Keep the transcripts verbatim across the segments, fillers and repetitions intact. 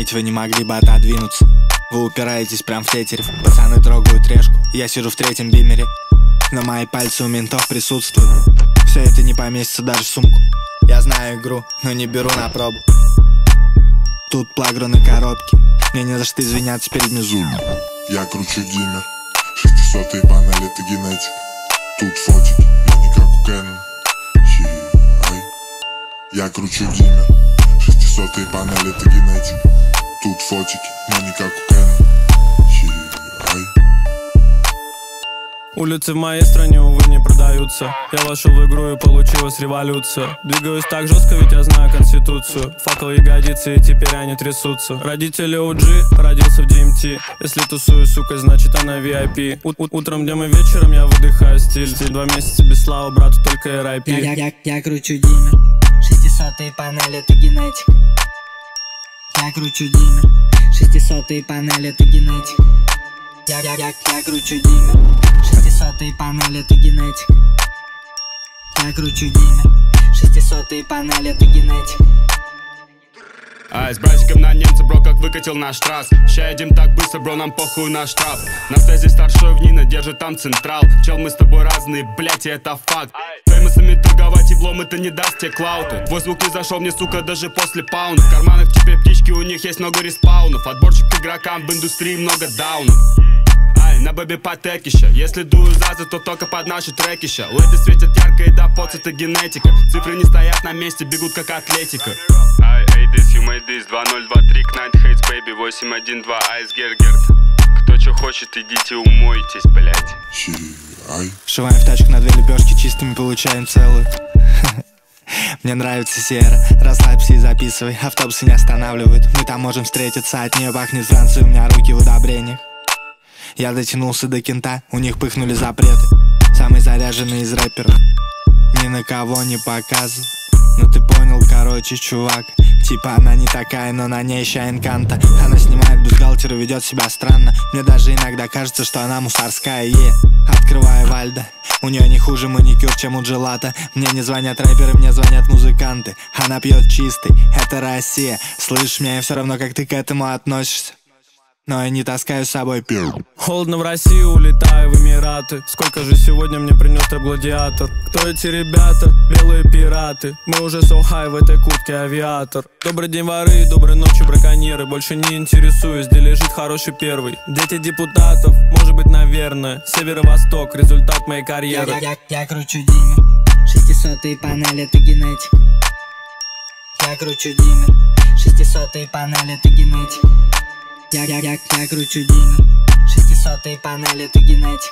Извините, вы не могли бы отодвинуться. Вы упираетесь прям в тетерев. Пацаны трогают решку, я сижу в третьем бимере. Но мои пальцы у ментов присутствуют. Все это не поместится даже в сумку. Я знаю игру, но не беру на пробу. Тут плагроны коробки, мне не за что извиняться перед Мизуль. Я кручу диммер, шестисотые панели, это генетик. Тут фотики, но не как у Кэнона. Ай. Я кручу диммер, шестисотые панели, это генетик. Тут фотики, но не как у Кэнона. Ай. Улицы в моей стране, увы, не продаются. Я вошел в игру и получилась революция. Двигаюсь так жестко, ведь я знаю конституцию. Факел ягодицы, и теперь они трясутся. Родители о джи, родился в ди эм ти. Если тусую, сука, значит она ви ай пи. У -у Утром, днем и вечером я выдыхаю стиль. Стиль два месяца без славы, брату только эр ай пи. Я, я, я, я кручу диммер, шестисотые панели, это генетик. Я кручу диммер, шестисотые панели, это генетик. Я, я, я, я кручу диммер, шестисотые панели, это генетик. Я кручу диммер, шестисотые панели, это генетик. Ай, с братиком на немца, бро, как выкатил наш трасс. Ща едем так быстро, бро, нам похуй на штраф. На стезе старшой в Нина держит там централ. Чел, мы с тобой разные, блять, и это факт. Феймосами торговать еблом, это не даст тебе клауты. Твой звук не зашел мне, сука, даже после паунда. В карманах теперь птички, у них есть много респаунов. Отборчик игрокам в индустрии много даунов. На бэби потекища. Если дую зазы, то только под наши трекища. Леды светят ярко и да поц, это генетика. Цифры не стоят на месте, бегут как атлетика. Ай, эй, this, you made this. Два ноль два три, Knight Hates, baby. Восемь один два, Айс Гергерт. Кто чё хочет, идите умойтесь, блять. Ай. Сшиваем в тачку на две лепешки, чистыми получаем целую. Мне нравится сера, расслабься и записывай. Автобусы не останавливают, мы там можем встретиться. От нее пахнет Францией, у меня руки в удобрениях. Я дотянулся до кента, у них пыхнули запреты. Самый заряженный из рэперов, ни на кого не показывал. Ну ты понял, короче, чувак. Типа она не такая, но на ней ща инканта. Она снимает бюстгальтер и ведет себя странно. Мне даже иногда кажется, что она мусорская, е Открываю Вальда, у нее не хуже маникюр, чем у Джелата. Мне не звонят рэперы, мне звонят музыканты. Она пьет чистый, это Россия. Слышь, мне все равно, как ты к этому относишься, но я не таскаю с собой пиво. Холодно в Россию, улетаю в Эмираты. Сколько же сегодня мне принес трэп-гладиатор? Кто эти ребята? Белые пираты. Мы уже so high в этой куртке авиатор. Добрый день, воры, доброй ночи, браконьеры. Больше не интересуюсь, где лежит хороший первый. Дети депутатов, может быть, наверное. Северо-восток, результат моей карьеры. Я, я, я, я кручу диммер, шестисотые панели, это генетик. Я кручу диммер, шестисотые панели, это генетик. Я, я, я, я кручу диммер, шестисотые панели, это генетик.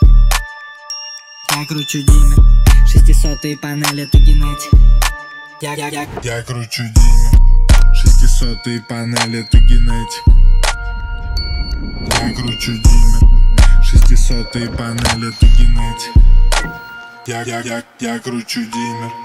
Я кручу диммер, шестисотые панели, это генетик. Я, я, я, я кручу диммер, шестисотые панели, это генетик. Я кручу диммер, шестисотые панели, это генетик. Я, я, я, я кручу диммер.